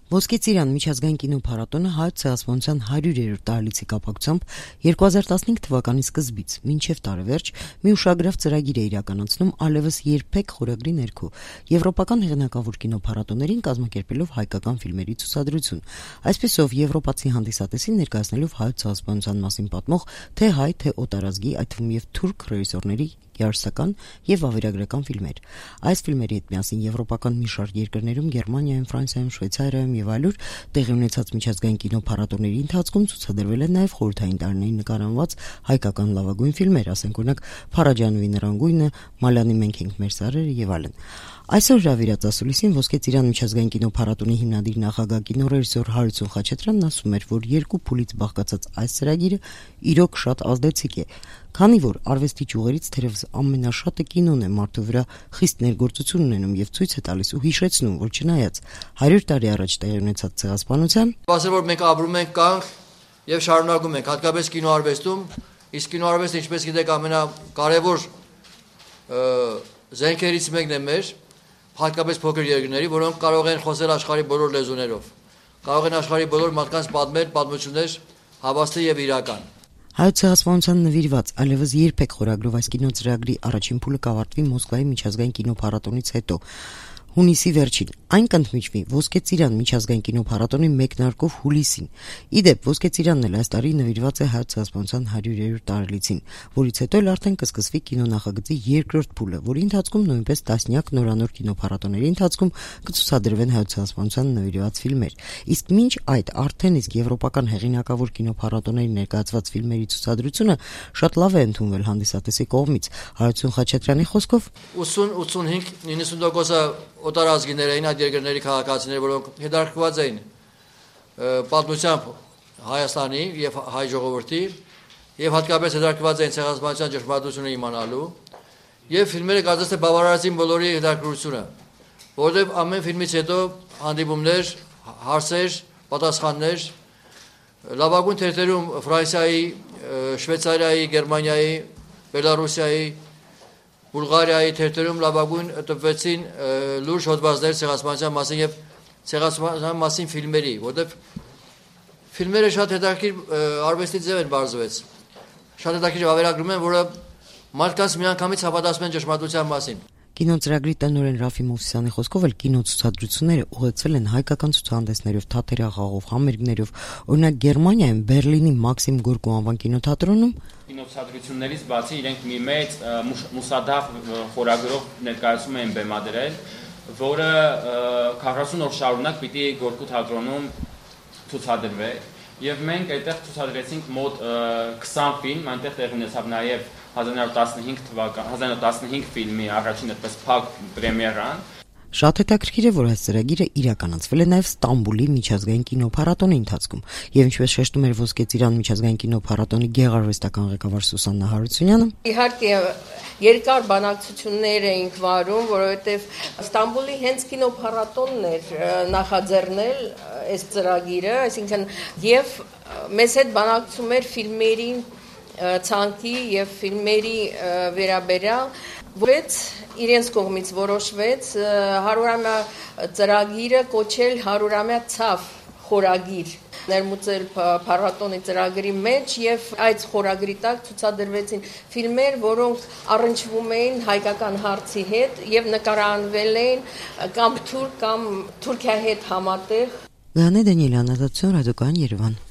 Ոսկե ծիրան միջազգային կինոփառատոնը Հայոց ցեղասպանության 100-րդ տարելիցի կապակցությամբ 2015 թվականի սկզբից մինչև տարեվերջ մի ուշագրավ ծրագիր է իրականացնում այլևս երբեք խորագրի ներքո եվրոպական հեղինակավոր կինոփառատոներին կազմակերպելով հայկական ֆիլմերի ցուցադրություն, այսպիսով եվրոպացի հանդիսատեսին ներկայացնելով Հայոց ցեղասպանության մասին պատմող թե հայ, թե օտարազգի, այդ թվում եւ թուրք ռեժիսորների երաժշտական եւ վավերագրական ֆիլմեր։ Այս ֆիլմերի հետ միասին եվրոպական մի շարք երկրներում Գերմանիայում, Ֆրանսիայում, Շվեյցարիայում եւ այլուր տեղի ունեցած միջազգային կինոփառատոների ընթացքում ցուցադրվել են նաեւ խորհրդային տարիներին նկարահանված հայկական լավագույն ֆիլմեր, ասենք օրինակ Փարաջանովի Նռանգույնը, Մալյանի Մենք ենք մեր սարերը եւ այլն։ Այսօր հրավիրած ասուլիսին Ոսկե ծիրան միջազգային կինոփառատոնի հիմնադիր նախագահ կինոռեժիսոր Հարություն Խաչատրյանն ասում էր, որ երկու փուլից բաղկացած այս ծրագիրը իրոք շատ ազդեցիկ է, քանի որ արվեստի ճյուղերից թերևս ամենաշատը կինոն է մարդու վրա խիստ ներգործություն ունենում եւ ցույց է տալիս ու հիշեցնում, որ չնայած 100 տարի առաջ տեղի ունեցած ցեղասպանության, ասել որ մենք ապրում ենք կանք եւ շարունակում ենք, հատկապես կինոարվեստում, իսկ կինոարվեստը, ինչպես գիտեք, ամենակարևոր զենքերից մեկն է մեր հատկապես փոքր երկրների, որոնք կարող են խոսել աշխարհի բոլոր լեզուներով, կարող են աշխարհի բոլոր մարդկանց պատմել պատմություններ հավաստի եւ իրական։ Հայոց ցեղասպանության նվիրված այլևս երբեք խորագրով այս կինոծրագրի առաջին փուլը կավարտվի Մոսկվայի միջազգային կինոփառատոնից հետո։ Հունիսի վերջին այն կընդմիջվի Ոսկե ծիրան միջազգային կինոփառատոնի մեկնարկով հուլիսին։ Իդեպ Ոսկե ծիրանն էլ այս տարի նվիրված է Հայոց ցեղասպանության 100-րդ տարելիցին, որից հետո էլ արդեն կսկսվի կինոնախագծի երկրորդ փուլը, որի ընթացքում նույնպես տասնյակ նորանոր կինոփառատոների ընթացքում կցուցադրվեն Հայոց ցեղասպանության նվիրված ֆիլմեր։ Իսկ մինչ այդ արդեն իսկ եվրոպական հեղինակավոր կինոփառատոների ներկայացված ֆիլմերի ցուցադրությունը շատ լավ է ընդունվել հանդիսատեսի կողմից։ Հարություն Խաչատրյանի խոսքով 80-85-90% օտարազգիներ էին այդ երկրների քաղաքացիներ, որոնք հետաքրքրված էին պատմությամբ Հայաստանի եւ հայ ժողովրդի եւ հատկապես հետաքրքրված էին ցեղասպանության ճշմարտությունը իմանալու եւ ֆիլմերը կարծես թե բավարարեցին բոլորի հետաքրքրությունը, որովհետեւ ամեն ֆիլմից հետո հանդիպումներ, հարցեր, պատասխաններ լավագույն թերթերում Ֆրանսիայի, Շվեյցարիայի, Գերմանիայի, Բելարուսիայի, Բուլղարիայի թերթերում լավագույն տպվեցին լուրջ հոդվածներ ցեղասպանության մասին եւ ցեղասպանության մասին ֆիլմերի, որտեղ ֆիլմերը շատ հետաքրքիր արվեստի ձև են բարձվեց։ Շատ հետաքրքիր վավերագրում են, որը մարդկանց միանգամից հավատացում են ճշմարտության մասին։ Կինոծրագրի տնօրեն Ռաֆի Մովսիսյանի խոսքով էլ կինոցուցադրությունները ուղեկցվել են հայկական ցուցահանդեսներով, թատերախաղով, համերգներով, օրինակ Գերմանիայում Բերլինի Մաքսիմ Գորկու անվան կինոթատրոնում կինոցուցադրություններից բացի իրենք մի մեծ մուսադաղ խորագրով ներկայացում են բեմադրել, որը 40 օր շարունակ պիտի Գորկու թատրոնում ցուցադրվի, եւ մենք այդտեղ ցուցադրեցինք մոտ 20 ֆիլմ, այնտեղ տեղի ունեցավ նաեւ 1915 ֆիլմի առաջին այդպես փակ պրեմիերան։ Շատ հետաքրքիր է, որ այս ծրագիրը իրականացվել է նաև Ստամբուլի միջազգային կինոփառատոնի ընթացքում, եւ ինչպես շեշտում էր Ոսկե ծիրան միջազգային կինոփառատոնի գեղարվեստական ղեկավար Սուսաննա Հարությունյանը, իհարկե երկար բանակցություններ էինք վարում, որովհետեւ Ստամբուլի հենց կինոփառատոնն էր նախաձեռնել այս ծրագիրը, այսինքն եւ մեզ հետ բանակցում էր ֆիլմերի ցանկի եւ ֆիլմերի վերաբերյալ, որից իրենց կողմից որոշվեց 100-ամյա ծրագիրը կոչել 100-ամյա ցավ խորագիր, ներմուծել փառատոնի ծրագրի մեջ եւ այդ խորագրի տակ ցուցադրվեցին ֆիլմեր, որոնք առնչվում էին հայկական հարցի հետ եւ նկարահանվել էին կամ թուրք կամ Թուրքիայի հետ համատեղ։ Լեոնիդ Դանիելյան, Ազատություն, Ռադիոկայան, Երևան։